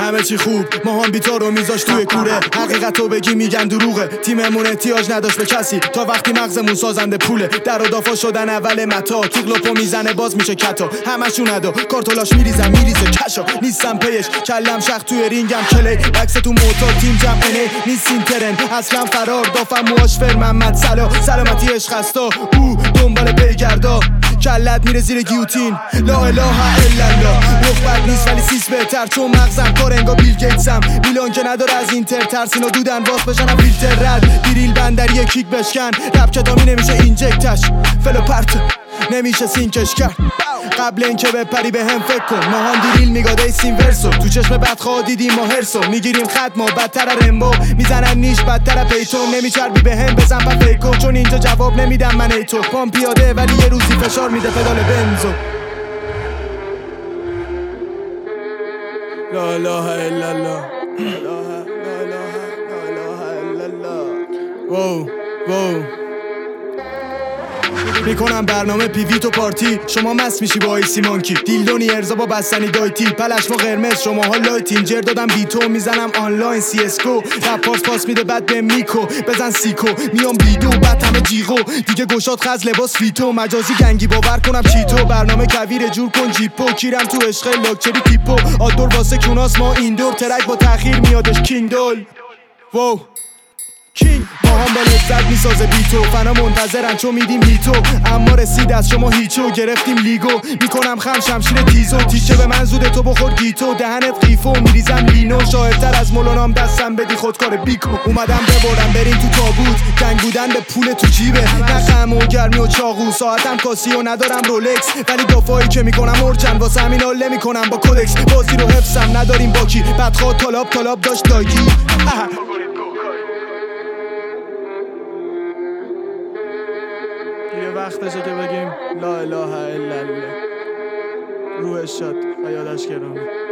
همه چی خوب ما هم بیتا رو میذاش توی کوره حقیقتو بگی میگن دروغه تیممون احتیاج نداشت به کسی تا وقتی مغزمون سازنده پوله در و دافا شدن اول متا تیغلوپو میزنه باز میشه کتا همشون ادا کارتولاش میریزه کشا نیستم پیش کلم شخ توی رینگم کلی بکس تو موتور تیم جمعه نیستین ترن اصلا فرار دافم مواشفر محمد سلامتی عشق هستا او دنبال پیگردا کلت میره زیر گیوتین لا اله الا الله رخ بد نیست ولی سیس بهتر چون مغزم کار انگا بیل گیتسم میلان که نداره از اینتر ترسینا دودن باز بشنم فیلتر رد دیریل بندری کیک بشکن رب کتامی نمیشه اینجکتش فلو پرت نمیشه سینکش کرد قبل اینکه بپری به هم فکر کن ماهان دیریل میگاده ایسین ورسو تو چشم بدخواه دیدیم ما هرسو میگیریم خط ما بدتر رمبو میزنن نیش بدتر پیتون نمیچربی به هم بزن پا فیکو چون اینجا جواب نمیدم من ای تو پام پیاده ولی یه روزی فشار میده پدال بنزو لا اله الا الله لا اله الا الله وو میکنم برنامه پیوی تو پارتی شما مست میشی با ایسی مانکی دیلدونی ارزا با بستنی دایتی پلش ما قرمز شما ها لایتین جر دادم بیتو میزنم آنلاین سی اسکو رپ پاس میده بعد به میکو بزن سیکو میام بیدو بعد همه جیغو دیگه گشاد خز لباس فیتو مجازی گنگی باور کنم چیتو برنامه کویر جور کن جیپو کیرم تو عشق لاکچری تیپو آدور واسه کوناس ما ایندور ترک با تاخیر میادش کینگدول وو کینگ با هم با لذت میسازه بیتو فنا منتظرن چون میدیم هیتو اما رسید از شما هیچو گرفتیم لیگو میکنم خم شمشیر تیزو تیشه به من زوده تو بخور گیتو دهنت قیفو میریزم لینو شاعرتر از مولانام دستم بدی خودکار بیکو اومدم ببرم بریم تو تابوت جنگ بودن به پول تو جیبه نه خم و گرمی و چاقو ساعتم کاسی و ندارم رولکس ولی دفاعی که میکنم ارچن واسه همین حال میکنم با کودکس بازی رو حفظم نداریم باکی بدخواه طلاب داشت داگی یه وقتشه که بگیم لا اله الا الله روحش شد و یادش گرامی